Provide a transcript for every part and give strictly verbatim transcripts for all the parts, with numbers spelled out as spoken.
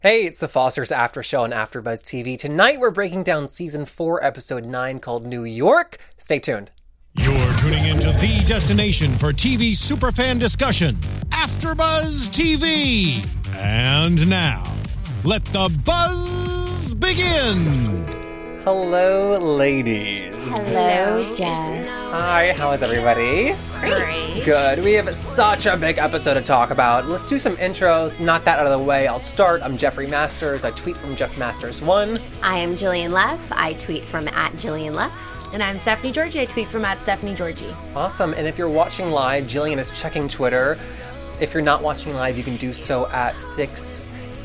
Hey, it's the Fosters After Show on AfterBuzz T V. Tonight we're breaking down Season four, Episode nine, called New York. Stay tuned. You're tuning into the destination for T V superfan discussion, AfterBuzz T V. And now, let the buzz begin. Hello, ladies. Hello, Jess. Hi, how is everybody? Great. Good. We have such a big episode to talk about. Let's do some intros. Not that out of the way. I'll start. I'm Jeffrey Masters. I tweet from Jeff Masters one. I am Jillian Leff. I tweet from at Jillian Leff. And I'm Stephanie Georgie. I tweet from at Stephanie Georgie. Awesome. And if you're watching live, Jillian is checking Twitter. If you're not watching live, you can do so at six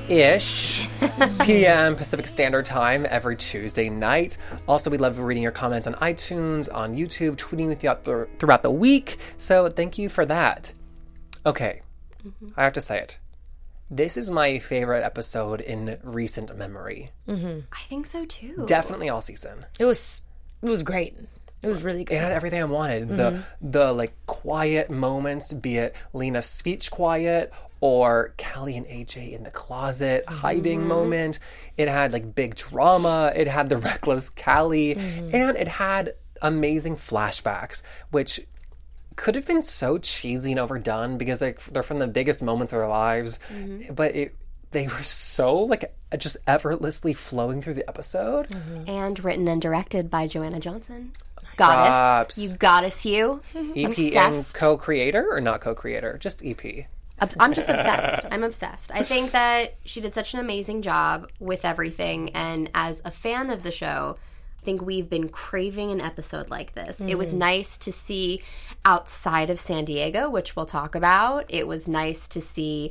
ish p.m. Pacific Standard Time every Tuesday night. Also, we love reading your comments on iTunes, on YouTube, tweeting with you out th- throughout the week. So thank you for that. Okay, mm-hmm. I have to say it. This is my favorite episode in recent memory. Mm-hmm. I think so too. Definitely all season. It was it was great. It was really good. It had everything I wanted. Mm-hmm. The the like quiet moments, be it Lena's speech quiet or Callie and A J in the closet hiding mm-hmm. moment. It had like big drama. It had the reckless Callie, mm-hmm. and it had amazing flashbacks, which could have been so cheesy and overdone because like they're from the biggest moments of their lives, mm-hmm. but it. They were so, like, just effortlessly flowing through the episode. Mm-hmm. And written and directed by Joanna Johnson. Goddess. Props. You goddess you. E P Obsessed. and co-creator or not co-creator? Just E P. I'm just obsessed. I'm obsessed. I think that she did such an amazing job with everything. And as a fan of the show, I think we've been craving an episode like this. Mm-hmm. It was nice to see outside of San Diego, which we'll talk about. It was nice to see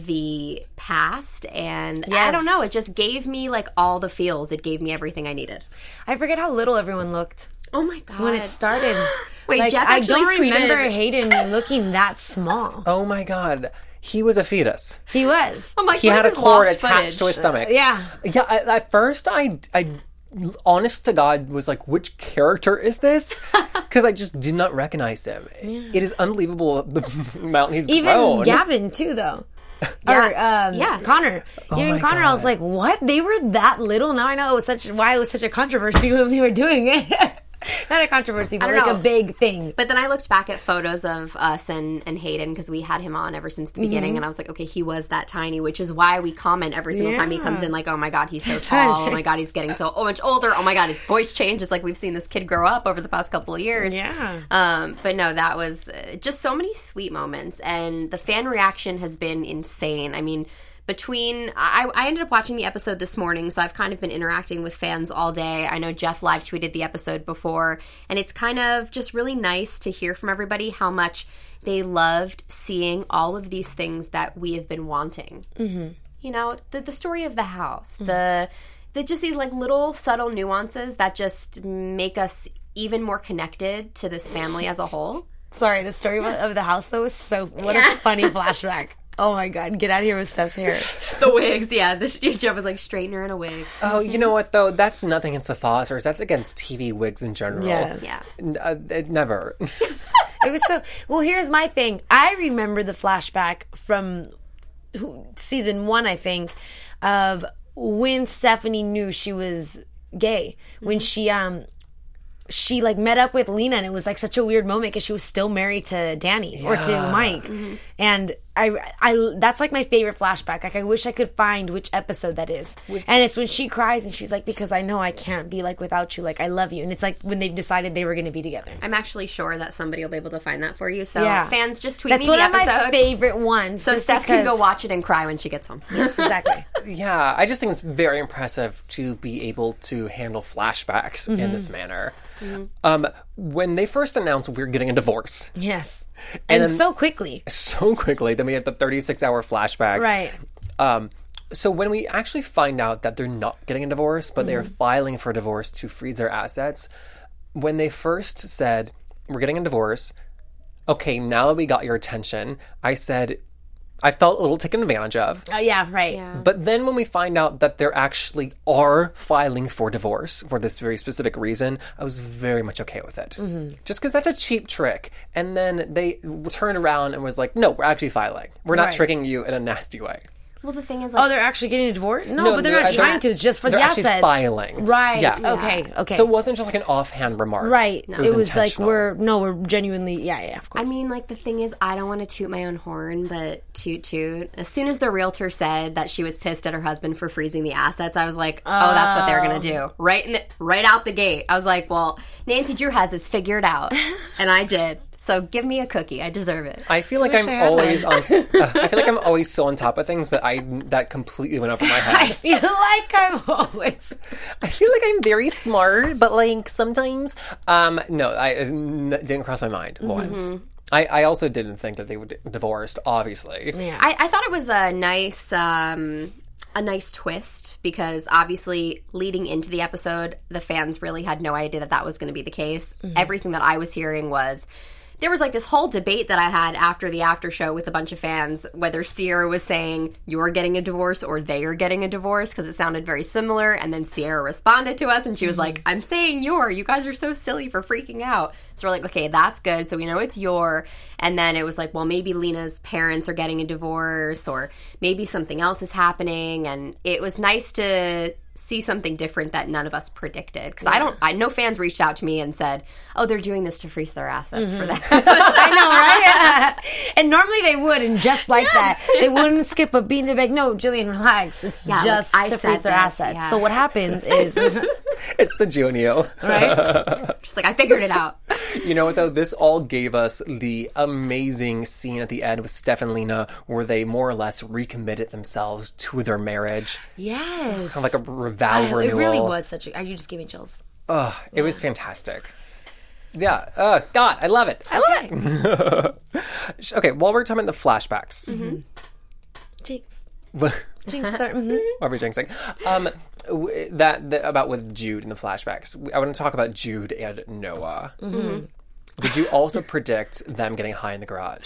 the past. And yes. I don't know, it just gave me like all the feels. It gave me everything I needed. I forget how little everyone looked. Oh my God. When it started. Wait, like, Jeff I actually don't tweeted... remember Hayden looking that small. Oh my God. He was a fetus. He was. I'm like, he had a cord attached footage? to his stomach. Uh, yeah. Yeah, I, at first I... I honest to God, was like, which character is this? Because I just did not recognize him. Yeah. It is unbelievable the amount he's Even grown. Even Gavin, too, though. Yeah. Or, um, yeah. Connor. Oh Even Connor, God. I was like, what? They were that little? Now I know it was such why it was such a controversy when we were doing it. Not a controversy, but like know. a big thing. But then I looked back at photos of us and, and Hayden because we had him on ever since the beginning, mm-hmm. and I was like, okay, he was that tiny, which is why we comment every single yeah. time he comes in, like, oh my God, he's so tall. Oh my God, he's getting so much older. Oh my God, his voice changes. Like we've seen this kid grow up over the past couple of years. Yeah. Um, but no, that was uh, just so many sweet moments, and the fan reaction has been insane. I mean, Between, I, I ended up watching the episode this morning, so I've kind of been interacting with fans all day. I know Jeff live tweeted the episode before, and it's kind of just really nice to hear from everybody how much they loved seeing all of these things that we have been wanting. Mm-hmm. You know, the the story of the house, mm-hmm. the the just these like little subtle nuances that just make us even more connected to this family as a whole. Sorry, the story yeah. of the house though was so what yeah. a funny flashback. Oh my God, get out of here with Steph's hair. The wigs, yeah. The Jeff was like, straighten her in a wig. Oh, you know what, though? That's nothing against the Fosters. That's against T V wigs in general. Yes. Yeah. Uh, it never. It was so... Well, here's my thing. I remember the flashback from season one, I think, of when Stephanie knew she was gay. Mm-hmm. When she... um. She, like, met up with Lena, and it was, like, such a weird moment because she was still married to Danny yeah. or to Mike. Mm-hmm. And I, I, that's, like, my favorite flashback. Like, I wish I could find which episode that is. Was and it's when she cries, and she's like, because I know I can't be, like, without you. Like, I love you. And it's, like, when they've decided they were going to be together. I'm actually sure that somebody will be able to find that for you. So, yeah. fans, just tweet that's me the episode. That's one of my favorite ones. So, Steph because... can go watch it and cry when she gets home. Yes, exactly. Yeah, I just think it's very impressive to be able to handle flashbacks mm-hmm. in this manner. Mm-hmm. Um, when they first announced we're getting a divorce. Yes. And, and then, so quickly. So quickly. Then we had the thirty-six hour flashback. Right. Um, so when we actually find out that they're not getting a divorce, but mm-hmm. they're filing for divorce to freeze their assets, when they first said, we're getting a divorce, okay, now that we got your attention, I said... I felt a little taken advantage of. Oh, uh, yeah, right. Yeah. But then when we find out that there actually are filing for divorce for this very specific reason, I was very much okay with it. Mm-hmm. Just because that's a cheap trick. And then they turned around and was like, no, we're actually filing. We're not right. tricking you in a nasty way. Well, the thing is, like, Oh, they're actually getting a divorce? No, No, but they're, they're not actually- trying to. It's just for they're the actually assets. filing. Right. Yeah. Okay. Okay. So it wasn't just like an offhand remark. right. It It was, was, like intentional. we're no, we're genuinely. Yeah, yeah. Of course. I mean, like, the thing is, I don't want to toot my own horn, but toot toot. As soon as the realtor said that she was pissed at her husband for freezing the assets, I was like, oh, that's what they're going to do. Right in the, right out the gate. I was like, well, Nancy Drew has this figured out. And I did. So give me a cookie. I deserve it. I feel like wish I'm I had always on. Uh, I feel like I'm always so on top of things, but I that completely went over my I head. feel like I'm always. I feel like I'm very smart, but like sometimes, um, no, I it n- didn't cross my mind once. I, I also didn't think that they were d- divorced. Obviously, Yeah. I, I thought it was a nice um, a nice twist because obviously leading into the episode, the fans really had no idea that that was going to be the case. Everything that I was hearing was there was like this whole debate that I had after the after show with a bunch of fans whether Sierra was saying you're getting a divorce or they are getting a divorce because it sounded very similar. And then Sierra responded to us and she was like, I'm saying you're. You guys are so silly for freaking out. So we're like, okay, that's good. So we know it's your. And then it was like, well, maybe Lena's parents are getting a divorce or maybe something else is happening. And it was nice to see something different that none of us predicted. Because I don't, I no fans reached out to me and said, oh, they're doing this to freeze their assets for that. I know, right? And normally they would, and just like that, they wouldn't skip a beat. They'd be like, "No, Jillian, relax. It's Yeah, like, just I to said freeze their this, assets." yeah. So what happens is, it's the Junio. right? Just like, I figured it out. You know what though? This all gave us the amazing scene at the end with Steph and Lena, where they more or less recommitted themselves to their marriage, Yes. kind of like a vow it renewal. really was such a. You just gave me chills. Ugh, it was fantastic. Yeah. Uh, God, I love it. I love it. Okay, while we're talking about the flashbacks, Jinx. what Jinx. mhm. are we jinxing? Um, w- that, that about with Jude in the flashbacks. I want to talk about Jude and Noah. Mm-hmm. Did you also predict them getting high in the garage?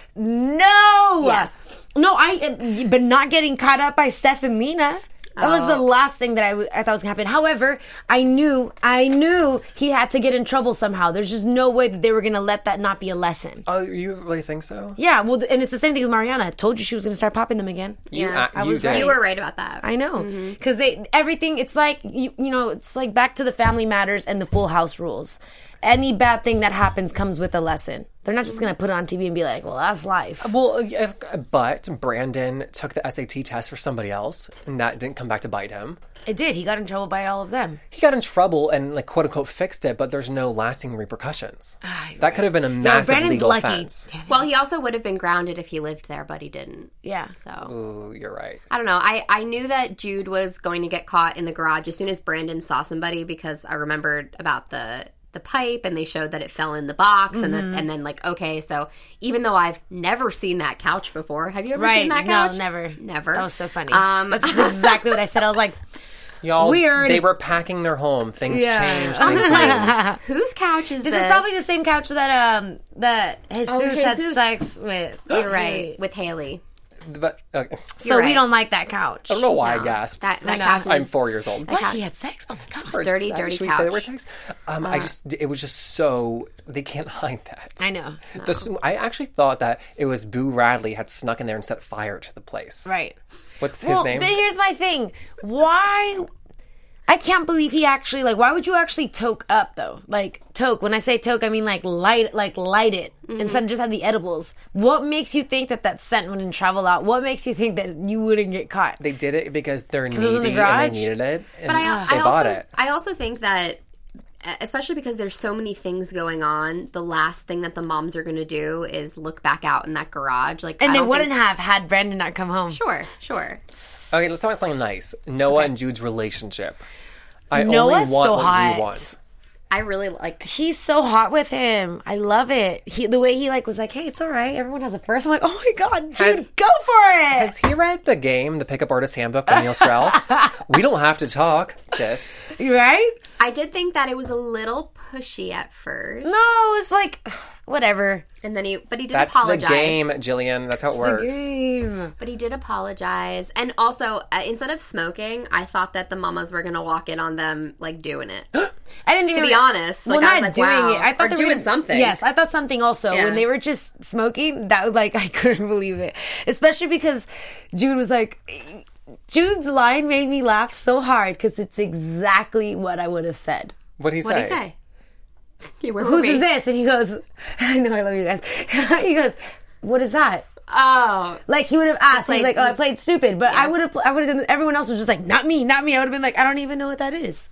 No. Yes. No, I. But not getting caught up by Steph and Lena. That was the last thing that I, w- I thought was going to happen. However, I knew, I knew he had to get in trouble somehow. There's just no way that they were going to let that not be a lesson. Oh, you really think so? Yeah, well, and it's the same thing with Mariana. I told you she was going to start popping them again. You, Yeah, uh, I you was did. right. You were right about that. I know, because they everything. It's like you, you know, it's like back to the Family Matters and the Full House rules. Any bad thing that happens comes with a lesson. They're not just going to put it on T V and be like, "Well, that's life." Well, if, but Brandon took the S A T test for somebody else, and that didn't come back to bite him. It did. He got in trouble by all of them. He got in trouble and, like, quote unquote, fixed it, but there's no lasting repercussions. Ah, you're that could have been a No, massive Brandon's legal lucky. offense. Damn it. Well, he also would have been grounded if he lived there, but he didn't. Yeah. So Ooh, you're right. I don't know. I, I knew that Jude was going to get caught in the garage as soon as Brandon saw somebody because I remembered about the the pipe and they showed that it fell in the box and then and then like okay, so even though I've never seen that couch before, have you ever Right. seen that couch? No, never. Never. That was so funny. Um, That's exactly what I said. I was like, Y'all, Weird. they were packing their home. Things Yeah. changed. I was Things like, moved. whose couch is this? this is probably the same couch that um that Jesus, Oh, had Jesus. sex with. You're right with Haley. But, okay. So You're we right. don't like that couch. I don't know why No. I gasped. That that know. couch. Is, I'm four years old. What? couch. He had sex? Oh my god. Or dirty, sex. dirty Should we say the word couch. sex? Um, I just, it was just so, they can't hide that. I know. The s I actually thought that it was Boo Radley had snuck in there and set fire to the place. Right. What's his Well, name? but here's my thing. Why? I can't believe he actually like. Why would you actually toke up though? Like toke. When I say toke, I mean like light, like light it instead of just have the edibles. What makes you think that that scent wouldn't travel out? What makes you think that you wouldn't get caught? They did it because they're it was in the needy and garage? they needed it. And But I, they I bought also, it. I also think that, especially because there's so many things going on, the last thing that the moms are going to do is look back out in that garage. Like, And I they don't wouldn't think, have had Brandon not come home. Sure, sure. Okay, let's talk about something nice. Noah and Jude's relationship. I Noah's only want so what hot. you want. I really like. He's so hot with him. I love it. He, the way he like was like, "Hey, it's all right. Everyone has a first." I'm like, "Oh my god, Jude, Has- go for it!" Has he read the game, The Pickup Artist Handbook by Neil Strauss? We don't have to talk. This. Right? I did think that it was a little pushy at first. No, it's like, whatever. And then he, but he did That's apologize. the game, Jillian. That's how it works. Game. But he did apologize. And also, uh, instead of smoking, I thought that the mamas were going to walk in on them, like, doing it. I didn't To even, be honest. Well, Like, I not was like, doing wow. it. I thought Or they doing were gonna- something. Yes, I thought something also. Yeah. When they were just smoking, that was like, I couldn't believe it. Especially because Jude was like, Jude's line made me laugh so hard because it's exactly what I would have said. What'd he say? What'd he say? Yeah, where were Whose we? is this? And he goes, I know I love you guys. He goes, what is that? Oh. Like he would have asked. He's played- like, "Oh, I played stupid," but Yeah. I would have. I would have done. Everyone else was just like, "Not me, not me." I would have been like, "I don't even know what that is."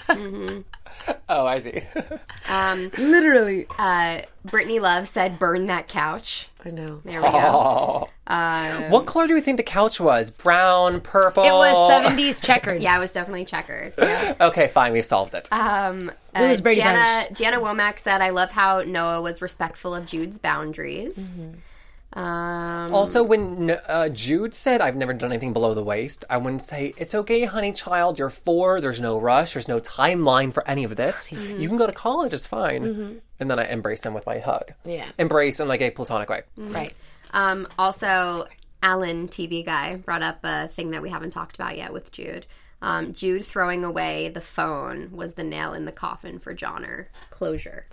Oh, I see. Um, Literally. uh, Brittany Love said, burn that couch. I know. There we go. Oh. Uh, What color do we think the couch was? Brown, purple? It was seventies checkered. yeah, it was definitely checkered. Yeah. Okay, fine. We've solved it. Um, It was uh, Brady Jana, Bunch. Jana Womack said, I love how Noah was respectful of Jude's boundaries. Mm-hmm. Um, Also, when uh, Jude said, I've never done anything below the waist, I wouldn't say, it's okay, honey child, you're four, there's no rush, there's no timeline for any of this. You can go to college, it's fine. And then I embrace him with my hug. Yeah. Embrace in like a platonic way. Right. um, also, Alan, T V guy, brought up a thing that we haven't talked about yet with Jude. Um, Jude throwing away the phone was the nail in the coffin for Johnner. Closure.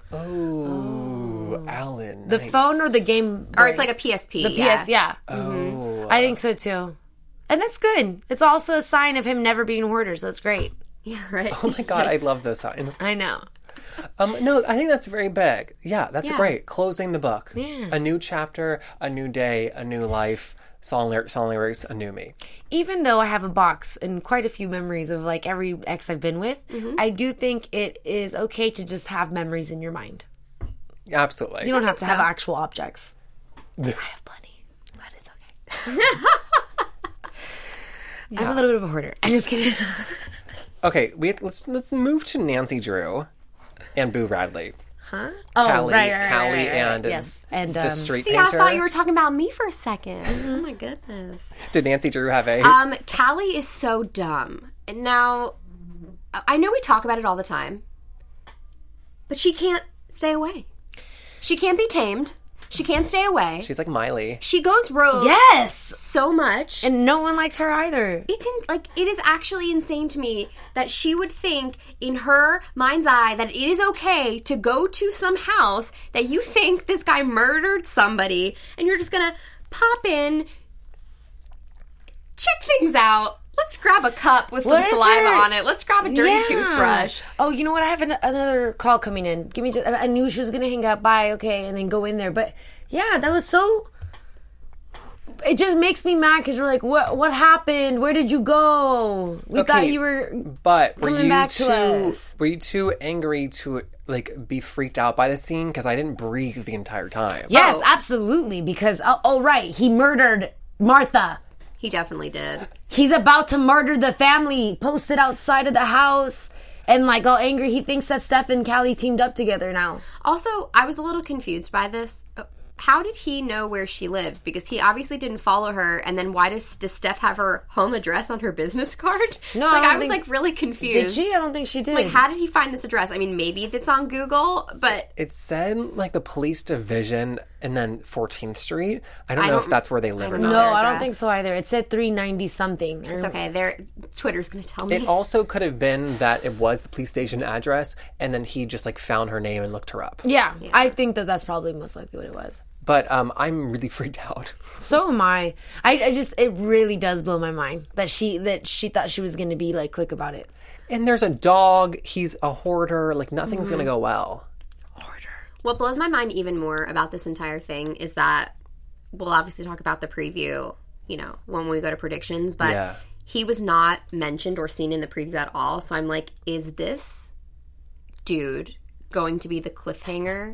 Ooh, Alan. The nice. phone or the game, Or it's like a P S P. the yeah. P S. Yeah. Oh. I think so too. And that's good. It's also a sign of him never being a hoarder, so that's great. Yeah, right. Oh my god, I love those signs. I know. Um, no, I think that's very big. Yeah, that's Yeah. great. Closing the book. Yeah. A new chapter, a new day, a new life. Song, lyrics, song lyrics, a new me. Even though I have a box and quite a few memories of like every ex I've been with, I do think it is okay to just have memories in your mind. Absolutely. You don't have to have so. actual objects. I have plenty, but it's okay. I'm a little bit of a hoarder. I'm just kidding. Okay, we let's let's move to Nancy Drew and Boo Radley. Oh, Callie, right, right, right, Callie, right, right. and yes, and the um, street See, I painter. thought you were talking about me for a second. Oh my goodness. Did Nancy Drew have a? Um, Callie is so dumb. And now, I know we talk about it all the time, but she can't stay away. She can't be tamed. She can't stay away. She's like Miley. She goes rogue yes, so much. and no one likes her either. It's in, like it is actually insane to me that she would think in her mind's eye that it is okay to go to some house that you think this guy murdered somebody and you're just gonna pop in, check things out. Let's grab a cup with some What is saliva her- on it. Let's grab a dirty Yeah. toothbrush. Oh, you know what? I have an, another call coming in. Give me just. I knew she was gonna hang up. Bye. Okay, and then go in there. But yeah, that was so. It just makes me mad because we're like, what? What happened? Where did you go? We Okay, thought you were. But were coming you back to too? us. Were you too angry to like be freaked out by the scene? Because I didn't breathe the entire time. Yes, Oh. absolutely. Because oh, oh, right, he murdered Martha. He definitely did. He's about to murder the family. Posted outside of the house. And like all angry, he thinks that Steph and Callie teamed up together now. Also, I was a little confused by this. How did he know where she lived? Because he obviously didn't follow her. And then why does, does Steph have her home address on her business card? No, like I don't I was think- like really confused. Did she? I don't think she did. Like, how did he find this address? I mean, maybe it's on Google, but It said like the police division and then fourteenth Street. I don't I know don't- if that's where they live I or don't not. know No, their I don't address. think so either. It said three ninety something. it's okay. There, Twitter's gonna tell me. It also could have been that it was the police station address, and then he just like found her name and looked her up. Yeah, I think that that's probably most likely what it was. But um, I'm really freaked out. So am I. I. I just it really does blow my mind that she that she thought she was going to be like quick about it. And there's a dog. He's a hoarder. Like nothing's Mm-hmm. gonna go well. What blows my mind even more about this entire thing is that we'll obviously talk about the preview, you know, when we go to predictions, but Yeah. he was not mentioned or seen in the preview at all. So I'm like, is this dude going to be the cliffhanger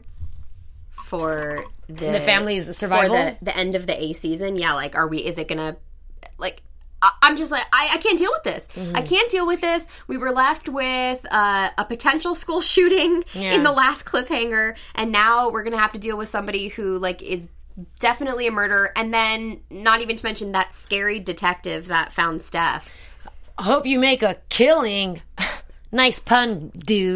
for the, The family's survival? for the, the end of the A season? Yeah, like, are we? Is it gonna like? I- I'm just like, I, I can't deal with this. Mm-hmm. I can't deal with this. We were left with uh, a potential school shooting Yeah. in the last cliffhanger, and now we're gonna have to deal with somebody who like is definitely a murderer, and then not even to mention that scary detective that found Steph. Hope you make a killing. Nice pun, dude.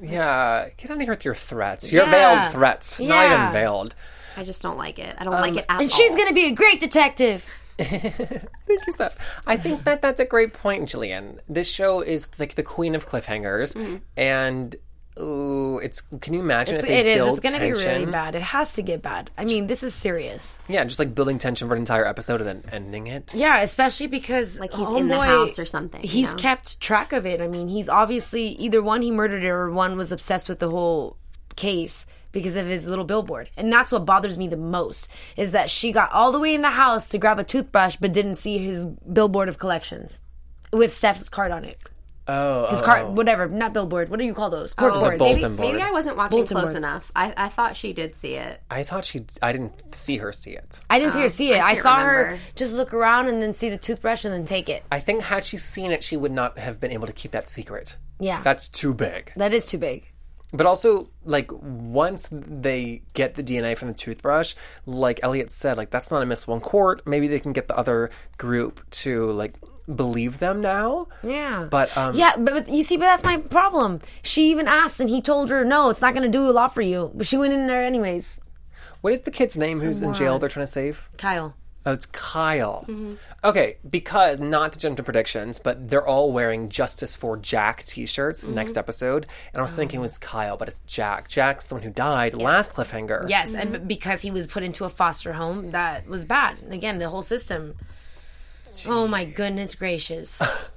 Yeah, get out of here with your threats. Your Yeah. veiled threats. Not Yeah. even veiled. I just don't like it. I don't like it at And all. she's gonna be a great detective. Thank you, Steph. I think that that's a great point, Jillian. This show is like the queen of cliffhangers, Mm-hmm. and ooh, it's. Can you imagine It's, if they it is. build It's gonna be really tension? bad. It has to get bad. I mean, this is serious. Yeah, just like building tension for an entire episode and then ending it. Yeah, especially because Like he's in the homeboy, house or something, you He's know? kept track of it. I mean, he's obviously either one he murdered her or one was obsessed with the whole case because of his little billboard. And that's what bothers me the most is that she got all the way in the house to grab a toothbrush but didn't see his billboard of collections with Steph's card on it. Oh, His oh, card, oh. whatever, not billboard. What do you call those? Oh, Corkboards. bulletin maybe, board. maybe I wasn't watching Bulletin close board. enough. I, I thought she did see it. I thought she. I didn't see her see it. I didn't see her see it. I I, can't saw her remember. just look around and then see the toothbrush and then take it. I think had she seen it, she would not have been able to keep that secret. Yeah. That's too big. That is too big. But also, like, once they get the D N A from the toothbrush, like Elliot said, like, that's not admissible in court. Maybe they can get the other group to, like, believe them now. Yeah. But, um... Yeah, but, but you see, but that's my problem. She even asked and he told her, no, it's not going to do a lot for you. But she went in there anyways. What is the kid's name who's in jail they're trying to save? Kyle. Oh, it's Kyle. Okay, because, not to jump to predictions, but they're all wearing Justice for Jack t-shirts next episode. And I was thinking it was Kyle, but it's Jack. Jack's the one who died last cliffhanger. Yes, and b- because he was put into a foster home, that was bad. And again, the whole system. Oh my goodness gracious.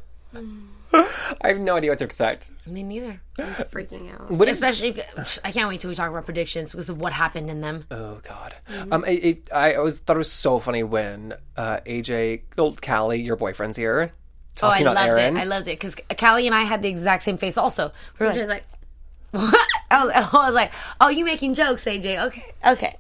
I have no idea what to expect. Me neither. Freaking out. What is Especially, I can't wait till we talk about predictions because of what happened in them. Oh God! Um, it, it, I always thought it was so funny when uh, A J, old Callie, your boyfriend's here, Oh, I talking about loved Aaron. it. I loved it because Callie and I had the exact same face also. We were Just like, like, what? I was, I was like, oh, you making jokes, A J. Okay. Okay.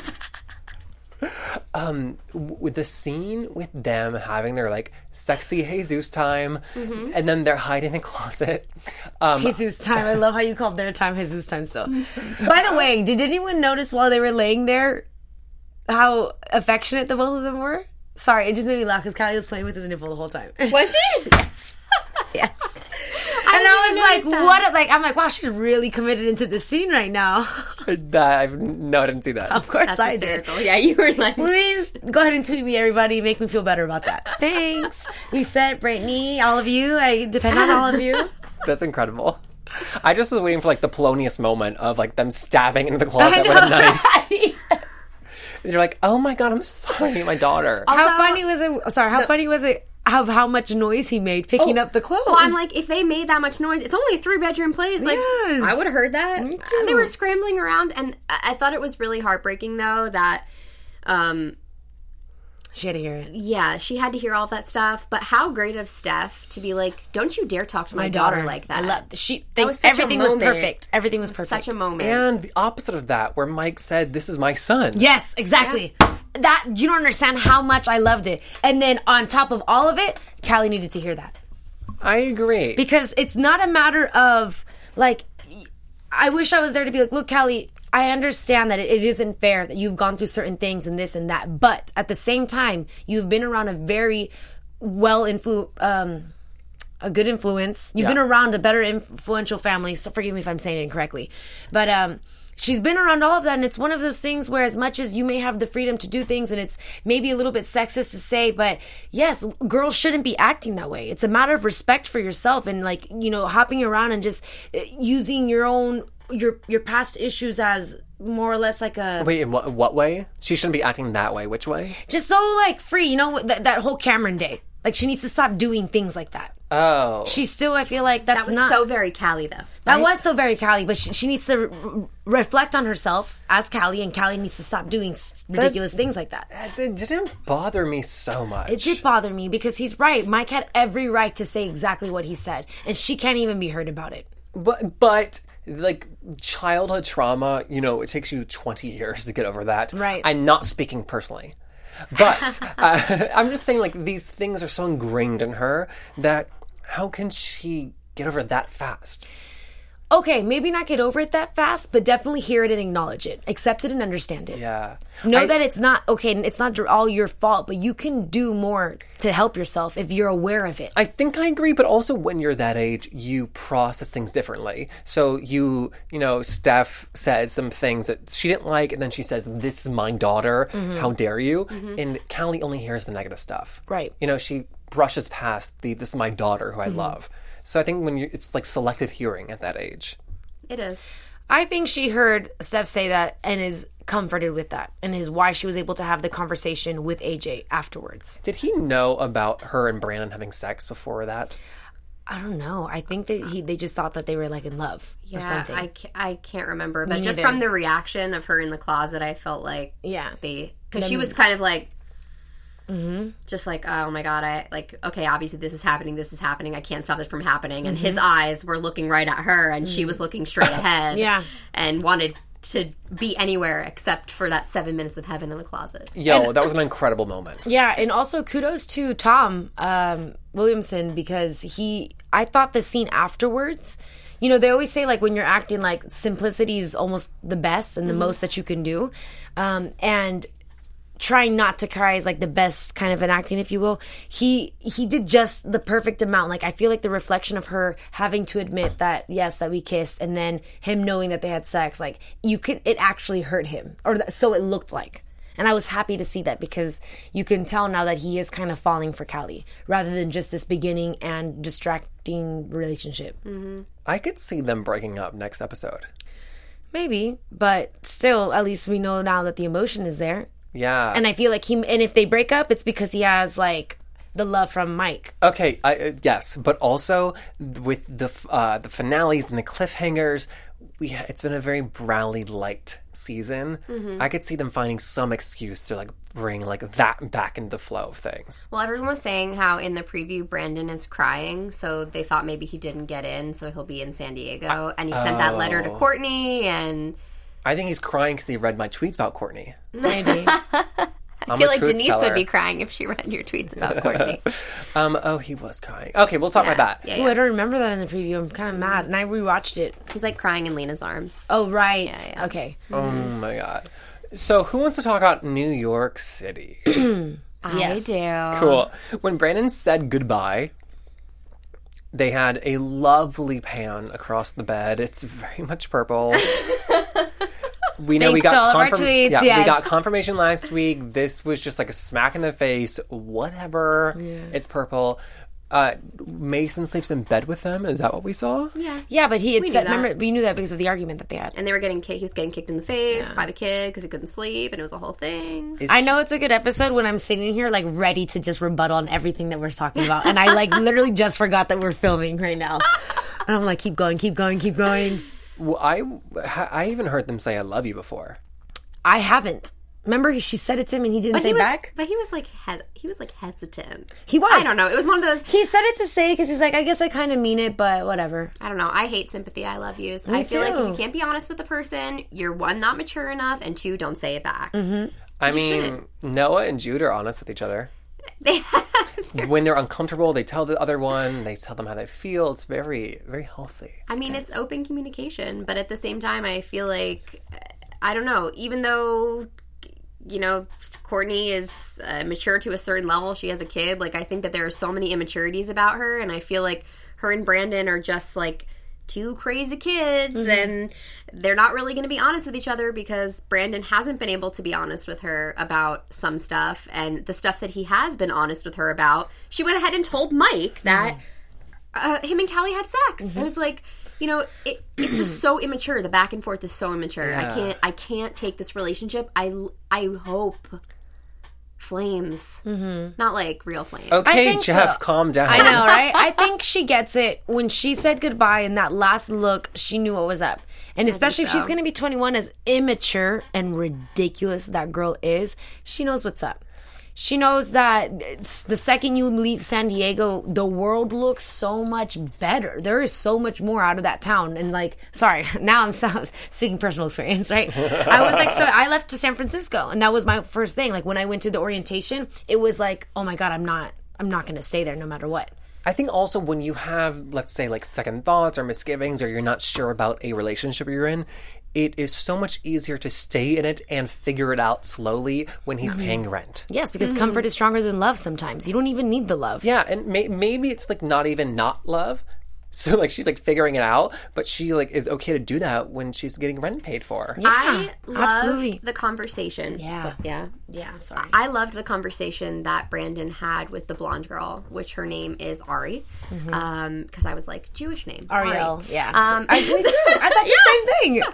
W- with the scene with them having their like sexy Jesus time, and then they're hiding in the closet. Um, Jesus time. I love how you called their time Jesus time still. By the way, did anyone notice while they were laying there how affectionate the both of them were? Sorry, it just made me laugh because Callie was playing with his nipple the whole time. was she? Yes. Yes. And I, didn't was notice like, that. what? A, like, I'm like, wow, she's really committed into this scene right now. that I've no, I didn't see that. Of course That's I did. hysterical. Yeah, you were like, Please go ahead and tweet me, everybody. Make me feel better about that. Thanks. Lisette, Brittany, all of you. I depend on all of you. That's incredible. I just was waiting for like the Polonius moment of like them stabbing into the closet with a knife. And you're like, oh my God, I'm sorry, my daughter. How Also- funny was it? Sorry, how funny was it? How how much noise he made picking up the clothes? well, I'm like, if they made that much noise, it's only a three bedroom place. Like, Yes. I would have heard that. Me too. They were scrambling around, and I I thought it was really heartbreaking, though, that, um, she had to hear it. yeah, she had to hear all that stuff. But how great of Steph to be like, don't you dare talk to my, daughter, like that. I love she. They, was such a everything was moment. perfect. Everything was perfect. Such a moment. And the opposite of that, where Mike said, "This is my son." Yes, exactly. That you don't understand how much I loved it. And then on top of all of it, Callie needed to hear that. I agree. Because it's not a matter of like I wish I was there to be like, look, Callie, I understand that it, it isn't fair that you've gone through certain things and this and that, but at the same time, you've been around a very well influ um a good influence. You've Yeah. been around a better influential family. So forgive me if I'm saying it incorrectly, but um. She's been around all of that, and it's one of those things where as much as you may have the freedom to do things, and it's maybe a little bit sexist to say, but yes, girls shouldn't be acting that way. It's a matter of respect for yourself and, like, you know, hopping around and just uh, using your own, your your past issues as more or less like a... Wait, in what, what way? She shouldn't be acting that way. Which way? Just so, like, free, you know, that, that whole Cameron day. Like, she needs to stop doing things like that. Oh. She's still, I feel like that's that was not... so very Callie, though. That was so very Callie, but she, she needs to re- reflect on herself as Callie, and Callie needs to stop doing s- ridiculous things like that. It didn't bother me so much. It did bother me because he's right. Mike had every right to say exactly what he said, and she can't even be heard about it. But, but like childhood trauma, you know, it takes you twenty years to get over that. Right. I'm not speaking personally. But uh, I'm just saying, like, these things are so ingrained in her that how can she get over that fast? okay, maybe not get over it that fast, but definitely hear it and acknowledge it. Accept it and understand it. Yeah. Know I- that it's not, okay, it's not all your fault, but you can do more to help yourself if you're aware of it. I think I agree, but also when you're that age, you process things differently. So you, you know, Steph says some things that she didn't like, and then she says, "This is my daughter. How dare you?" And Callie only hears the negative stuff. Right. You know, she brushes past the "this is my daughter who I love." So I think when you, it's like selective hearing at that age. It is. I think she heard Steph say that and is comforted with that, and is why she was able to have the conversation with A J afterwards. Did he know about her and Brandon having sex before that? I don't know. I think that he they just thought that they were like in love Yeah, or something. I, ca- I can't remember. But Me just neither. from the reaction of her in the closet, I felt like Yeah. they... Because she was kind of like... Just like, oh my God, I... Like, okay, obviously this is happening, this is happening. I can't stop this from happening. And his eyes were looking right at her, and she was looking straight ahead. Yeah. And wanted to be anywhere except for that seven minutes of heaven in the closet. Yo, that was an incredible moment. Yeah, and also kudos to Tom um, Williamson, because he, I thought the scene afterwards, you know, they always say like when you're acting, like simplicity is almost the best and the most that you can do. Um, and trying not to cry is like the best kind of an acting, if you will. He he did just the perfect amount. Like I feel like the reflection of her having to admit that yes, that we kissed, and then him knowing that they had sex, like you could, it actually hurt him, or th- so it looked like. And I was happy to see that, because you can tell now that he is kind of falling for Callie rather than just this beginning and distracting relationship. I could see them breaking up next episode. Maybe, but still, at least we know now that the emotion is there. Yeah. And I feel like he, and if they break up, it's because he has like the love from Mike. Okay, I, uh, yes, but also with the f- uh, the finales and the cliffhangers, we ha- it's been a very Bradley light season. I could see them finding some excuse to like bring like that back into the flow of things. Well, everyone was saying how in the preview Brandon is crying, so they thought maybe he didn't get in, so he'll be in San Diego. And he sent that letter to Courtney, and I think he's crying because he read my tweets about Courtney. Maybe. I feel like Denise would be crying if she read your tweets about Courtney. Um, oh, he was crying. Okay, we'll talk Yeah, about that. yeah, Ooh, yeah. I don't remember that in the preview. I'm kind of mad, and I rewatched it. He's like crying in Lena's arms. Oh, right. Yeah, yeah. Okay. Oh my god. So, who wants to talk about New York City? I do. Cool. When Brandon said goodbye, they had a lovely pan across the bed. It's very much purple. We know we Thanks to all got of our confirm- tweets, yeah, we yes. got confirmation last week. This was just like a smack in the face. Whatever. It's purple. Uh, Mason sleeps in bed with them. Is that what we saw? Yeah. Yeah, but he had We knew said, that. remember, we knew that because of the argument that they had. And they were getting kicked. He was getting kicked in the face by the kid because he couldn't sleep, and it was a whole thing. Is I know it's a good episode when I'm sitting here, like, ready to just rebuttal on everything that we're talking about. And I, like, literally just forgot that we're filming right now. And I'm like, keep going, keep going, keep going. Well, I I even heard them say "I love you" before. I haven't. Remember, he- she said it to him and he didn't But say he was, back? but he was like, he, he was like hesitant. He was. I don't know. It was one of those. He said it to say because he's like, I guess I kind of mean it, but whatever. I don't know. I hate sympathy. I love yous. Me I feel like if too. you can't be honest with the person, you're one, not mature enough, and two, don't say it back. Mm-hmm. I mean, shouldn't. Noah and Jude are honest with each other. When they're uncomfortable, they tell the other one. They tell them how they feel. It's very, very healthy. I mean, it's open communication, but at the same time, I feel like, I don't know, even though, you know, Courtney is uh, mature to a certain level, she has a kid, like, I think that there are so many immaturities about her, and I feel like her and Brandon are just, like, two crazy kids, and they're not really going to be honest with each other because Brandon hasn't been able to be honest with her about some stuff, and the stuff that he has been honest with her about, she went ahead and told Mike that uh, him and Callie had sex, and it's like, you know, it, it's just so immature. The back and forth is so immature. I Yeah. can't, I can't take this relationship. I, I hope flames, not like real flames. Okay, think Jeff, so. calm down. I know, right? I think she gets it. When she said goodbye in that last look, she knew what was up. And especially if she's so. going to be twenty-one, as immature and ridiculous that girl is, she knows what's up. She knows that it's the second you leave San Diego, the world looks so much better. There is so much more out of that town. And like, sorry, now I'm so- speaking personal experience, right? I was like, so I left to San Francisco, and that was my first thing. Like when I went to the orientation, it was like, oh my God, I'm not, I'm not going to stay there no matter what. I think also when you have, let's say, like second thoughts or misgivings, or you're not sure about a relationship you're in, it is so much easier to stay in it and figure it out slowly when he's paying rent. Yes, because comfort is stronger than love sometimes. You don't even need the love. Yeah, and may- maybe it's like not even not love. So like she's like figuring it out, but she like is okay to do that when she's getting rent paid for. Yeah, I loved absolutely. the conversation. Yeah. Yeah. Yeah, sorry. I loved the conversation that Brandon had with the blonde girl, which her name is Ari. Because um, I was like, Jewish name. Ariel, Ari. yeah. Um, I, me too. I thought the same thing.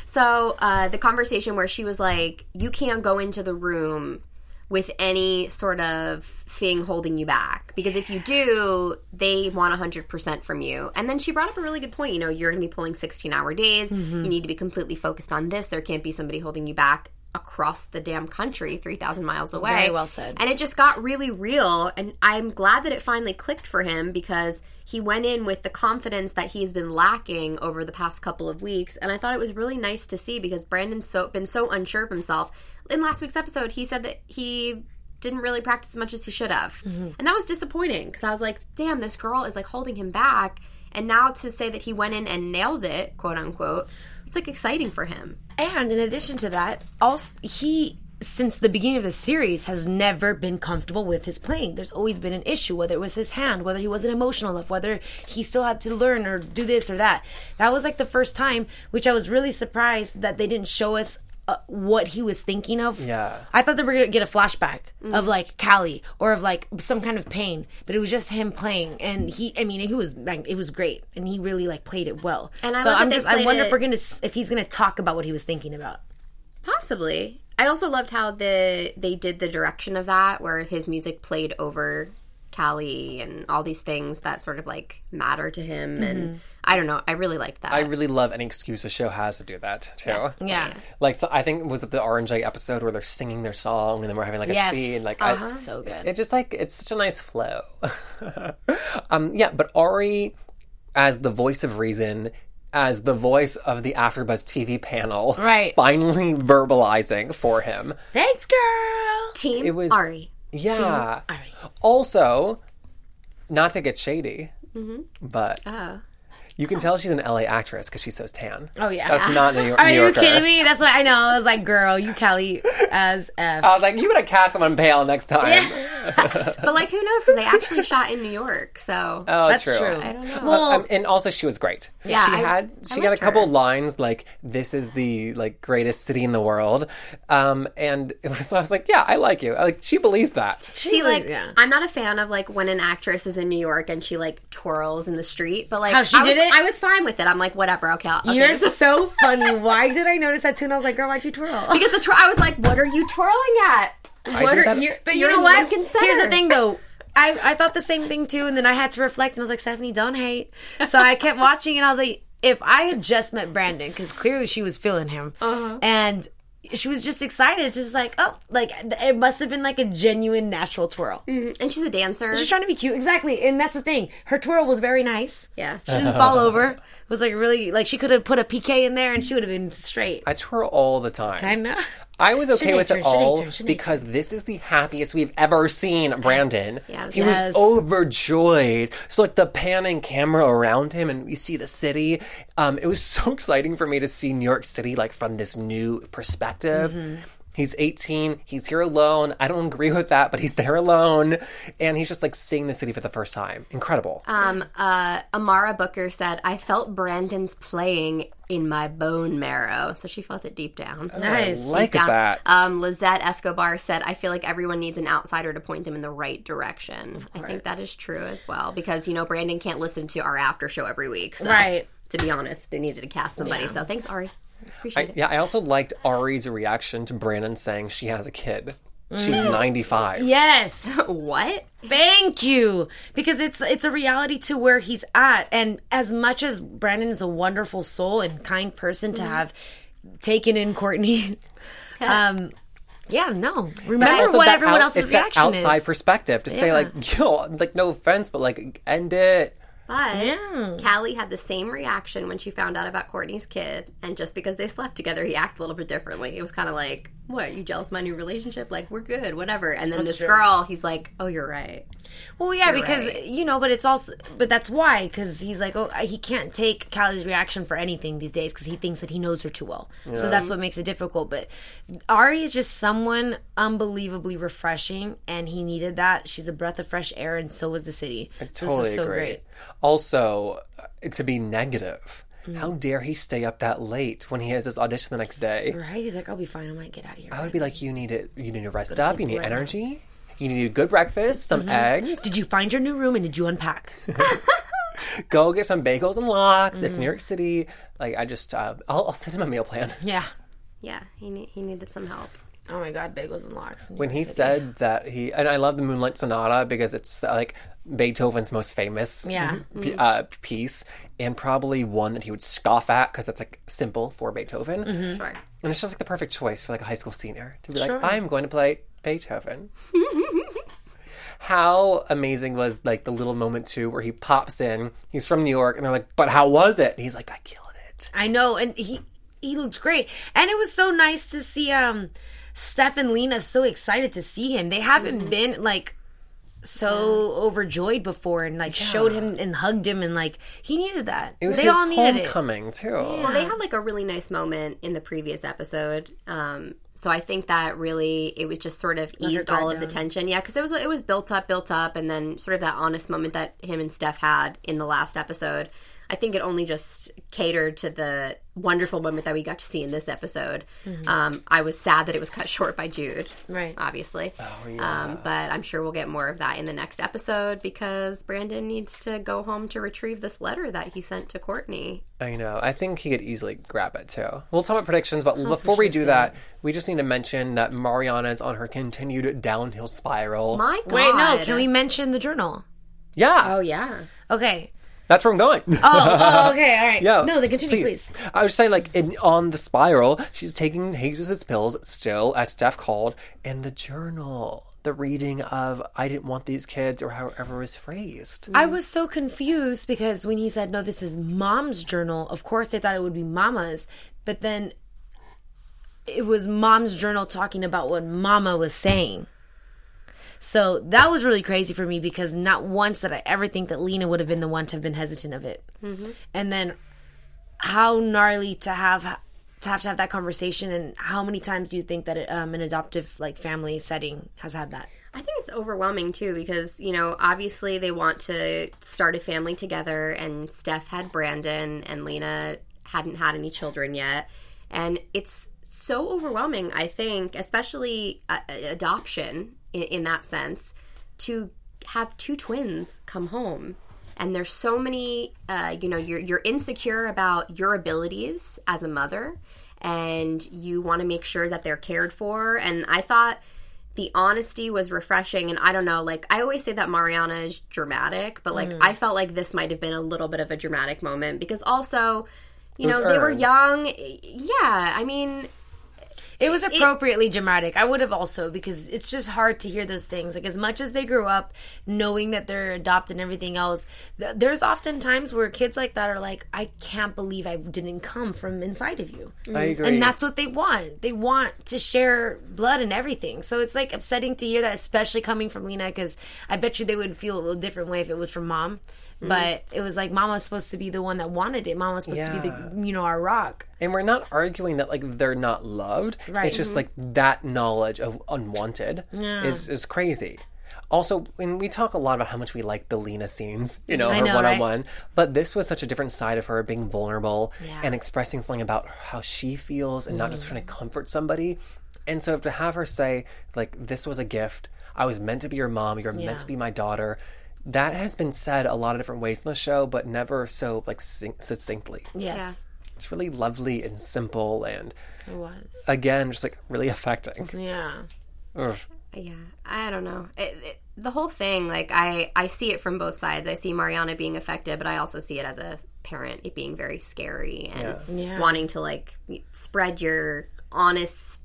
So uh, the conversation where she was like, you can't go into the room with any sort of thing holding you back. Because if you do, they want one hundred percent from you. And then she brought up a really good point. You know, you're going to be pulling sixteen-hour days. You need to be completely focused on this. There can't be somebody holding you back across the damn country, three thousand miles away. Very well said. And it just got really real. And I'm glad that it finally clicked for him because he went in with the confidence that he's been lacking over the past couple of weeks. And I thought it was really nice to see because Brandon's so been so unsure of himself. In last week's episode, he said that he didn't really practice as much as he should have. Mm-hmm. And that was disappointing because I was like, damn, this girl is like holding him back. And now to say that he went in and nailed it, quote unquote, it's like exciting for him. And in addition to that, also he, since the beginning of the series, has never been comfortable with his playing. There's always been an issue, whether it was his hand, whether he wasn't emotional enough, whether he still had to learn or do this or that. That was like the first time, which I was really surprised that they didn't show us uh, what he was thinking of. Yeah. I thought they were going to get a flashback mm. of like Callie or of like some kind of pain, but it was just him playing. And he, I mean, he was, it was great. And he really like played it well. And I so love I'm that just, they I wonder played if we're going to, if he's going to talk about what he was thinking about. Possibly. I also loved how the they did the direction of that, where his music played over Callie and all these things that sort of like matter to him. Mm-hmm. And I don't know, I really liked that. I really love any excuse a show has to do that too. Yeah. Yeah. Like, so I think was it the Orange Eye episode where they're singing their song and then we're having like a Yes. scene. Like, Uh-huh. I, So good. It just like it's such a nice flow. um, yeah, but Ari, as the voice of reason, as the voice of the AfterBuzz T V panel, Right. finally verbalizing for him. Thanks, girl. Team It was Ari. Yeah. Ari. Also, not to get shady, Mm-hmm. but Oh. you can tell she's an L A actress because she's so tan. Oh, yeah. That's not New, York, Are New you Yorker. kidding me? That's what I know. I was like, girl, you Callie as F. I was like, you better cast someone pale next time. But like, who knows? Because they actually shot in New York, so Oh, That's true. true. I don't know. Well, Um, and also, she was great. Yeah, she I- had I she got a liked couple her. lines like "This is the like greatest city in the world," um, and it was I was like, "Yeah, I like you." I, like she believes that. See, like, yeah. I'm not a fan of like when an actress is in New York and she like twirls in the street, but like How she I did was, it? I was fine with it. I'm like, whatever, okay. okay. You're so funny. Why did I notice that too? And I was like, girl, why'd you twirl? because the twirl, I was like, what are you twirling at? I What did are that- you? But you you're know in what? Lincoln Center. Here's the thing, though. I, I thought the same thing, too, and then I had to reflect, and I was like, Stephanie, don't hate. So I kept watching, and I was like, if I had just met Brandon, because clearly she was feeling him, Uh-huh. and she was just excited. It's just like, oh, like, it must have been like a genuine, natural twirl. Mhm. And she's a dancer. She's trying to be cute. Exactly. And that's the thing. Her twirl was very nice. Yeah. She didn't fall over. It was like really, like, she could have put a P K in there, and she would have been straight. I twirl all the time. I know. I was okay Sinead with turn, it Sinead all turn, Sinead because this is the happiest we've ever seen Brandon. Yeah, he yes. was overjoyed. So like the panning camera around him and you see the city. Um, it was so exciting for me to see New York City like from this new perspective. Mm-hmm. He's eighteen. He's here alone. I don't agree with that, but he's there alone. And he's just like seeing the city for the first time. Incredible. Um, uh, Amara Booker said, I felt Brandon's playing in my bone marrow. So she felt it deep down. Nice. I like Deep down. that. Um, Lizette Escobar said, I feel like everyone needs an outsider to point them in the right direction. I think that is true as well. Because, you know, Brandon can't listen to our after show every week. So, Right. to be honest, they needed to cast somebody. Yeah. So thanks, Ari. Appreciate I, it. yeah, I also liked Ari's reaction to Brandon saying she has a kid. She's ninety-five. Yes. What? Thank you. Because it's it's a reality to where he's at. And as much as Brandon is a wonderful soul and kind person to have taken in Courtney, um, yeah, no. Remember Also what that everyone out- else's it's that reaction outside is. perspective to say Yeah. like, yo, like no offense, but like end it. But Yeah. Callie had the same reaction when she found out about Courtney's kid. And just because they slept together, he acted a little bit differently. It was kind of like, what, you jealous of my new relationship? Like, we're good, whatever. And then That's this true. girl, he's like, oh, you're right. Well, yeah, You're because, right. you know, but it's also, but that's why, because he's like, oh, he can't take Callie's reaction for anything these days because he thinks that he knows her too well. So that's what makes it difficult. But Ari is just someone unbelievably refreshing, and he needed that. She's a breath of fresh air, and so was the city. I So totally this was so agree. great. Also, uh, to be negative. How dare he stay up that late when he has his audition the next day? Right? He's like, I'll be fine. I might get out of here. I would be like, you need to, you need to rest up. sleep You need right now. energy. You need a good breakfast, some eggs. Did you find your new room and did you unpack? Go get some bagels and lox. It's Mm-hmm. New York City. Like, I just, uh, I'll, I'll send him a meal plan. Yeah. Yeah, he ne- he needed some help. Oh my God, bagels and lox. When he said that he, and I love the Moonlight Sonata because it's uh, like Beethoven's most famous Yeah. p- uh, piece, and probably one that he would scoff at because it's like simple for Beethoven. Mm-hmm. Sure. And it's just like the perfect choice for like a high school senior to be Sure. like, I'm going to play Beethoven. How amazing was like the little moment too where he pops in, he's from New York, and they're like, but how was it? And he's like, I killed it. I know, and he he looked great, and it was so nice to see um Steph and Lena so excited to see him. They haven't been like so overjoyed before, and like showed him and hugged him, and like he needed that. It was they his all needed it. homecoming too. Well, they had like a really nice moment in the previous episode. Um, so I think that really it was just sort of eased guard all of the down. tension. Yeah, because it was it was built up, built up, and then sort of that honest moment that him and Steph had in the last episode. I think it only just catered to the wonderful moment that we got to see in this episode. Um, I was sad that it was cut short by Jude, Right. obviously. Oh, yeah. Um, but I'm sure we'll get more of that in the next episode because Brandon needs to go home to retrieve this letter that he sent to Courtney. I know. I think he could easily grab it too. We'll talk about predictions, but before we do that, we just need to mention that Mariana is on her continued downhill spiral. My God. Wait, no. Can we mention the journal? yeah, Oh, yeah. Okay. that's where I'm going. Oh, oh okay. All right. Yeah. No, then continue, please. I was saying, like, in, on the spiral, she's taking Jesus' pills still, as Steph called, and the journal, the reading of I didn't want these kids, or however it was phrased. I was so confused because when he said, no, this is mom's journal, of course they thought it would be mama's, but then it was mom's journal talking about what mama was saying. So that was really crazy for me because not once did I ever think that Lena would have been the one to have been hesitant of it. Mm-hmm. And then how gnarly to have to have to have that conversation, and how many times do you think that it, um, an adoptive like family setting has had that? I think it's overwhelming too because, you know, obviously they want to start a family together, and Steph had Brandon and Lena hadn't had any children yet. And it's so overwhelming, I think, especially uh, adoption in, in that sense, to have two twins come home. And there's so many, uh, you know, you're, you're insecure about your abilities as a mother, and you want to make sure that they're cared for. And I thought the honesty was refreshing. And I don't know, like, I always say that Mariana is dramatic, but, like, mm. I felt like this might have been a little bit of a dramatic moment because also, you know, they were young. Yeah, I mean... It was appropriately it, dramatic. I would have also, because it's just hard to hear those things. Like, as much as they grew up knowing that they're adopted and everything else, th- there's often times where kids like that are like, I can't believe I didn't come from inside of you. I agree. And that's what they want. They want to share blood and everything. So it's, like, upsetting to hear that, especially coming from Lena, because I bet you they would feel a little different way if it was from mom. But it was like Mama was supposed to be the one that wanted it. Mama was supposed yeah. to be the, you know, our rock. And we're not arguing that, like, they're not loved. Right. It's just, like, that knowledge of unwanted yeah. is, is crazy. Also, when we talk a lot about how much we like the Lena scenes, you know, I her know, one-on-one, right? but this was such a different side of her being vulnerable Yeah. and expressing something about how she feels and mm. not just trying to comfort somebody. And so to have her say, like, this was a gift. I was meant to be your mom. You're yeah. meant to be my daughter. That has been said a lot of different ways in the show, but never so, like, succinctly. Yes. Yeah. It's really lovely and simple and, It was. again, just, like, really affecting. Yeah. Ugh. Yeah, I don't know. It, it, the whole thing, like, I, I see it from both sides. I see Mariana being affected, but I also see it as a parent, it being very scary and Yeah. Yeah. wanting to, like, spread your honest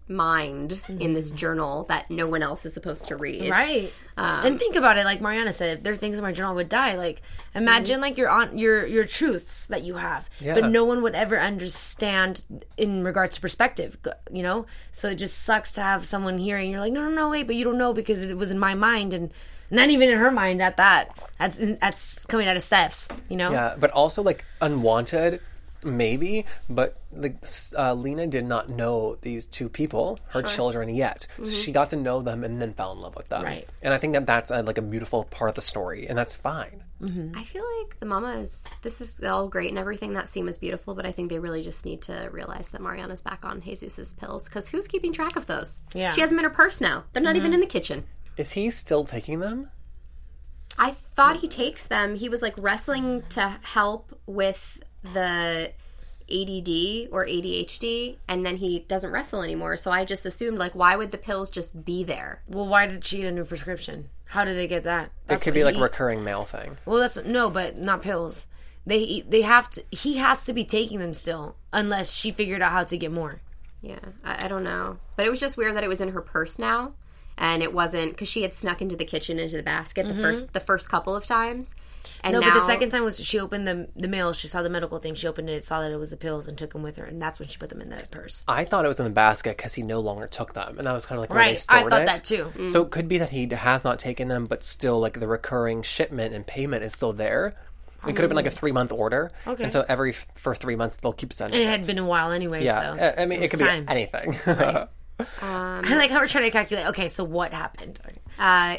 mind Mm-hmm. in this journal that no one else is supposed to read. Right. Um, and think about it, like Mariana said, if there's things in my journal I would die. Like imagine like your on your your truths that you have, Yeah. but no one would ever understand in regards to perspective. You know, so it just sucks to have someone hearing. You're like, no, no, no, wait, but you don't know because it was in my mind and not even in her mind. At that, that's that's coming out of Steph's. You know. Yeah, but also like unwanted, maybe. But like uh, Lena did not know these two people, her children, yet. So she got to know them and then fell in love with them. Right. And I think that that's uh, like a beautiful part of the story, and that's fine. I feel like the mama is, this is all great and everything. That scene was beautiful, but I think they really just need to realize that Mariana's back on Jesus's pills, because who's keeping track of those? Yeah. She has them in her purse now. They're not even in the kitchen. Is he still taking them? I thought he takes them. He was like wrestling to help with the A D D or A D H D, and then he doesn't wrestle anymore. So I just assumed, like, why would the pills just be there? Well, why did she get a new prescription? How did they get that? That's it could what be like he- a recurring mail thing. Well, that's no, but not pills. They they have to. He has to be taking them still, unless she figured out how to get more. Yeah, I, I don't know. But it was just weird that it was in her purse now, and it wasn't, because she had snuck into the kitchen, into the basket the first the first couple of times. And No, now, but the second time was she opened the the mail. She saw the medical thing. She opened it, saw that it was the pills, and took them with her. And that's when she put them in the purse. I thought it was in the basket because he no longer took them, and I was kind of like, where Right, they I stored thought it. that too. So it could be that he has not taken them, but still, like the recurring shipment and payment is still there. It could have been like a three month order, Okay. and so every for three months they'll keep sending. And it it. had been a while anyway. Yeah, so I- I mean, it, was could time. be anything. I like how we're trying to calculate. Okay, so what happened? uh,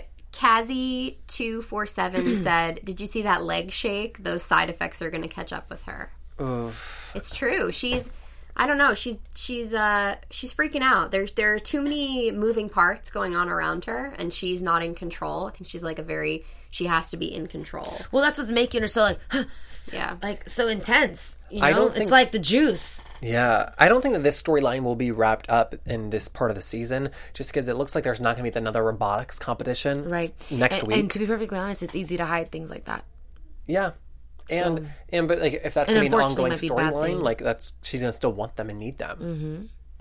Kazi two four seven said, "Did you see that leg shake? Those side effects are going to catch up with her." Oof. It's true. She's, I don't know. She's she's uh she's freaking out. There's there are too many moving parts going on around her, and she's not in control. I think she's like a very, she has to be in control. Well, that's what's making her so like, Yeah. like so intense. You know, I don't it's think- like the juice. Yeah, I don't think that this storyline will be wrapped up in this part of the season, just because it looks like there's not going to be another robotics competition Right. next and, week. And to be perfectly honest, it's easy to hide things like that. Yeah. And So- and but like if that's And gonna be an unfortunately ongoing might be a bad storyline, thing. like that's she's gonna still want them and need them. Mm-hmm.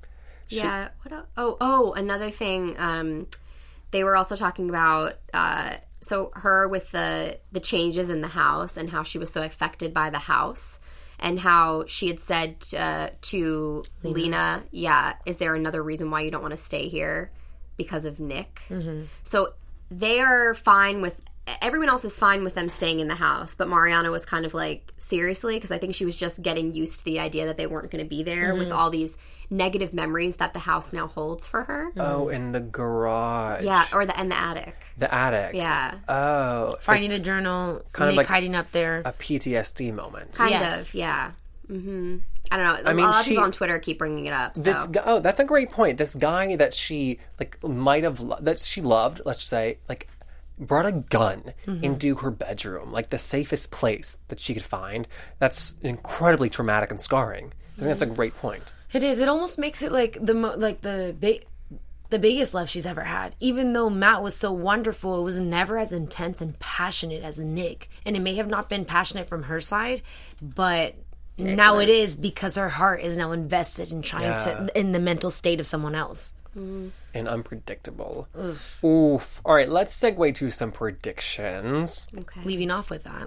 Yeah. What else? Oh, oh, another thing. Um, they were also talking about uh, so her with the the changes in the house and how she was so affected by the house, and how she had said uh, to Lena, "Yeah, is there another reason why you don't want to stay here? Because of Nick." Mm-hmm. So they are fine with. Everyone else is fine with them staying in the house, but Mariana was kind of like, seriously? Because I think she was just getting used to the idea that they weren't going to be there Mm-hmm. with all these negative memories that the house now holds for her. Oh, in the garage. Yeah, or the and the attic. The attic. Yeah, Oh. Finding it's the journal, kind of Nick like hiding up there. a P T S D moment. kind Yes. of. Yeah. hmm I don't know. I mean, a lot of she- people on Twitter keep bringing it up. So. This guy, oh, that's a great point. This guy that she like might have lo- that she loved, let's say, like brought a gun into her bedroom, like the safest place that she could find. That's incredibly traumatic and scarring. I think that's a great point. It is. It almost makes it like the mo- like the big. The biggest love she's ever had. Even though Matt was so wonderful, it was never as intense and passionate as Nick. And it may have not been passionate from her side, but now it is because her heart is now invested in trying Yeah. to in the mental state of someone else. And unpredictable. Oof. Oof. All right, let's segue to some predictions. okay. Leaving off with that,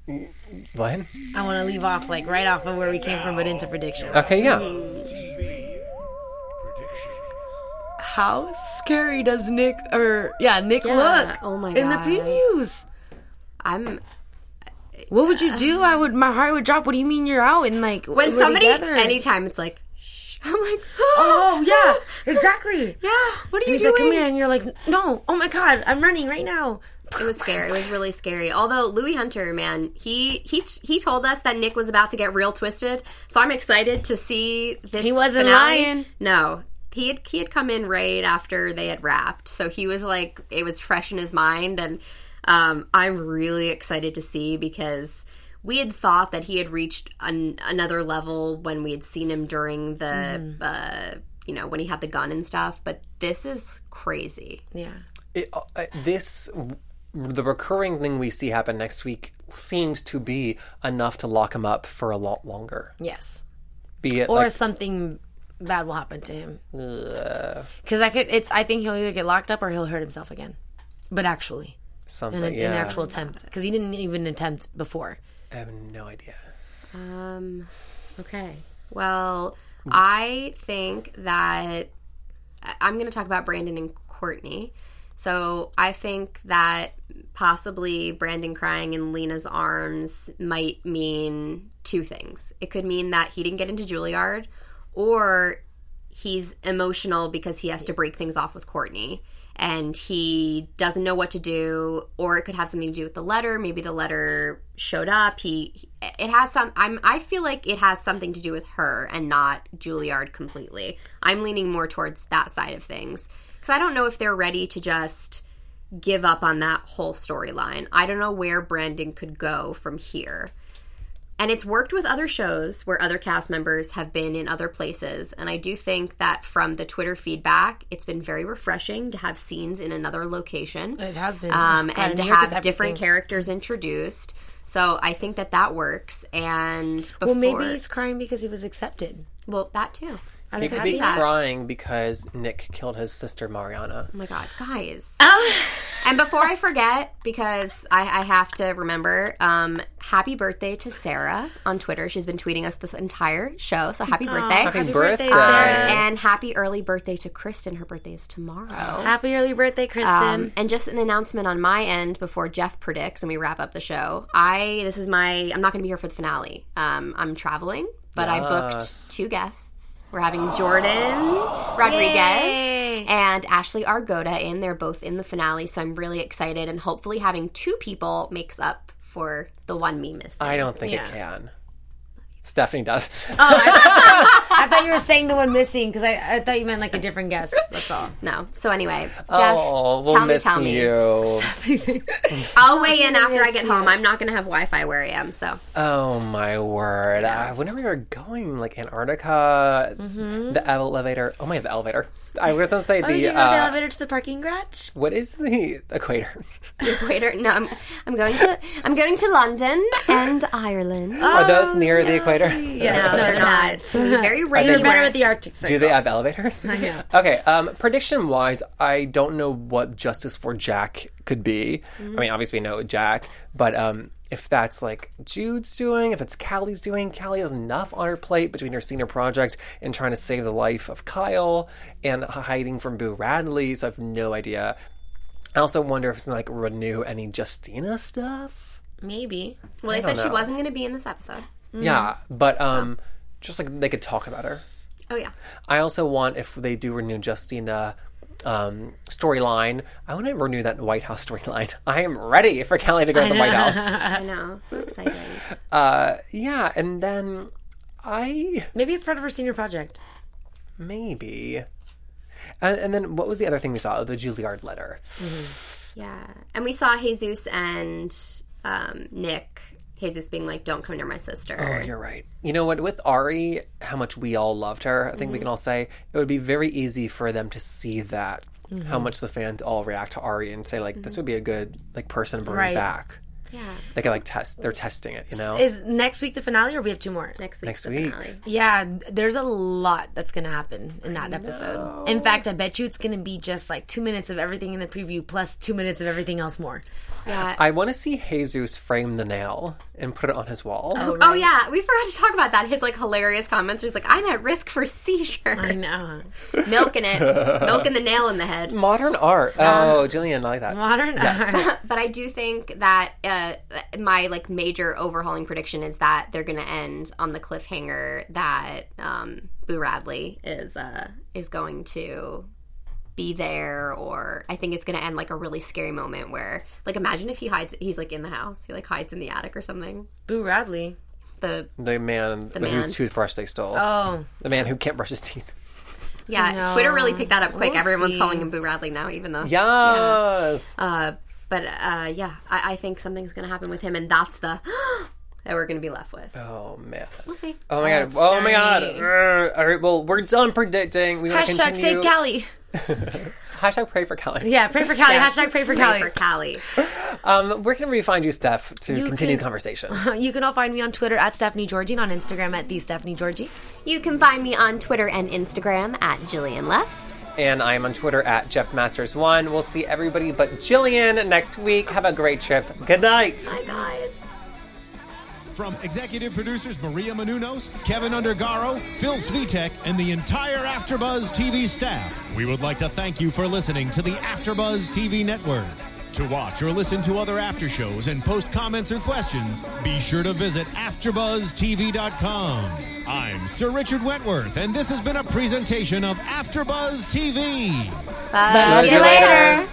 What? I want to leave off like right off of where we came from, but into predictions. Okay, yeah. How scary does Nick or yeah Nick Yeah. look? Oh my in the God. previews. I'm What would you do? I would. My heart would drop. What do you mean you're out and like when we're somebody together? anytime it's like, shh, I'm like, Oh yeah, exactly. yeah. What are And you he's doing? like, "Come here," and you're like, "No, oh my god, I'm running right now." It was scary. It was really scary. Although Louis Hunter, man, he he he told us that Nick was about to get real twisted. So I'm excited to see this. He wasn't finale. lying. No, he had he had come in right after they had wrapped, so he was like, it was fresh in his mind, and um, I'm really excited to see, because we had thought that he had reached an, another level when we had seen him during the, Mm. uh, you know, when he had the gun and stuff. But this is crazy. Yeah, It, uh, this the recurring thing we see happen next week seems to be enough to lock him up for a lot longer. yes, Be it or like, something bad will happen to him. Ugh, Because I could, it's. I think he'll either get locked up or he'll hurt himself again. But actually, something. in an yeah. actual attempt, because he didn't even attempt before. I have no idea. Um, okay. Well, I think that I'm going to talk about Brandon and Courtney. So I think that possibly Brandon crying in Lena's arms might mean two things. It could mean that he didn't get into Juilliard, or he's emotional because he has to break things off with Courtney and he doesn't know what to do, or it could have something to do with the letter. Maybe the letter showed up. He, it has some, I'm, I feel like it has something to do with her and not Juilliard completely. I'm leaning more towards that side of things. Because I don't know if they're ready to just give up on that whole storyline. I don't know where Brandon could go from here. And it's worked with other shows where other cast members have been in other places. And I do think that from the Twitter feedback, it's been very refreshing to have scenes in another location. It has been. Um, God, and to New York is have different everything. characters introduced. So I think that that works. And before, Well, maybe he's crying because he was accepted. well, that too. Out He of could be happiness. crying because Nick killed his sister Mariana. Oh my God, guys. Oh. And before I forget, because I, I have to remember, um, happy birthday to Sarah on Twitter. She's been tweeting us this entire show, so happy birthday. Happy, Happy birthday. birthday, Sarah. And happy early birthday to Kristen. Her birthday is tomorrow. Happy early birthday, Kristen. Um, and just an announcement on my end before Jeff predicts and we wrap up the show. I this is my I'm not going to be here for the finale. Um, I'm traveling, but I Yes. booked two guests. We're having Jordan Rodriguez Yay. and Ashley Argota in. They're both in the finale, so I'm really excited. And hopefully having two people makes up for the one me missing. I don't think Yeah. it can. Stephanie does. I thought you were saying the one missing because I, I thought you meant like a different guest. That's all. No. So anyway, Jeff, oh, we'll tell me, miss tell me. you. I'll weigh in after I get home. I'm not going to have Wi-Fi where I am, so. Oh my word! Uh, whenever we were going, like Antarctica, the elevator. Oh my, the elevator. I was gonna say Oh, the. you rode the uh, elevator to the parking garage? what is the equator? Equator. No, I'm, I'm going to I'm going to London and Ireland. Are those near the equator? Yes, no, no, they're, they're not. not. It's very rainy. They're better where- with the Arctic Circle. Do they have elevators? I know. Okay, um, prediction wise, I don't know what Justice for Jack could be. I mean, obviously we know Jack, but um, if that's like Jude's doing, if it's Callie's doing, Callie has enough on her plate between her senior project and trying to save the life of Kyle and hiding from Boo Radley, so I have no idea. I also wonder if it's like renew any Justina stuff. Maybe. Well, they don't said she know. wasn't going to be in this episode. Yeah, but um, just like they could talk about her. Oh yeah. I also want, if they do renew Justina um, storyline, I want to renew that White House storyline. I am ready for Callie to go to the White House. I know. So exciting. Uh, yeah, and then I Maybe it's part of her senior project. maybe, and, and then what was the other thing we saw? Oh, the Juilliard letter. Yeah. And we saw Jesus and um, Nick. Jesus being like, "Don't come near my sister." Oh, you're right. You know what? With Ari, how much we all loved her, I think we can all say it would be very easy for them to see that, how much the fans all react to Ari and say like, this would be a good like person to bring Right. back. Yeah. They could like test. They're testing it. You know. Is next week the finale or we have two more? Next week. Next week. Yeah, there's a lot that's going to happen in that episode. In fact, I bet you it's going to be just like two minutes of everything in the preview plus two minutes of everything else more. Yeah. I want to see Jesus frame the nail and put it on his wall. Oh, oh yeah, we forgot to talk about that. His like hilarious comments where he's like, "I'm at risk for seizure." I know. Milking it, milking the nail in the head. Modern art. Oh, Jillian, I like that. Modern art. But I do think that uh, my like major overhauling prediction is that they're going to end on the cliffhanger that um, Boo Radley is uh, is going to be there, or I think it's going to end like a really scary moment where, like, imagine if he hides, he's like in the house, he like hides in the attic or something. Boo Radley. The The man man. whose toothbrush they stole. Oh. The man who can't brush his teeth. yeah, know. Twitter really picked that up quick. We'll Everyone's see. calling him Boo Radley now, even though Yes. Uh, but uh, yeah, I, I think something's going to happen with him, and that's the that we're going to be left with. Oh man. We'll see. Oh my god. That's Oh my god. scary. Uh, all right. Well, we're done predicting. We want to Hashtag continue. save Callie. Hashtag pray for Callie. Yeah, pray for Callie. Yeah. Hashtag pray for Pray Callie. for Callie. Um, where can we find you, Steph, to You continue can- the conversation? You can all find me on Twitter at Stephanie Georgie and on Instagram at the Stephanie Georgie. You can find me on Twitter and Instagram at Jillian Leff. And I am on Twitter at Jeff Masters one. We'll see everybody but Jillian next week. Have a great trip. Good night. Bye, guys. From executive producers Maria Menounos, Kevin Undergaro, Phil Svitek, and the entire AfterBuzz T V staff, we would like to thank you for listening to the AfterBuzz T V network. To watch or listen to other after shows and post comments or questions, be sure to visit after buzz T V dot com. I'm Sir Richard Wentworth, and this has been a presentation of AfterBuzz T V. Bye. See you later.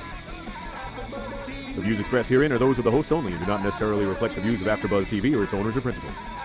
The views expressed herein are those of the hosts only and do not necessarily reflect the views of AfterBuzz T V or its owners or principals.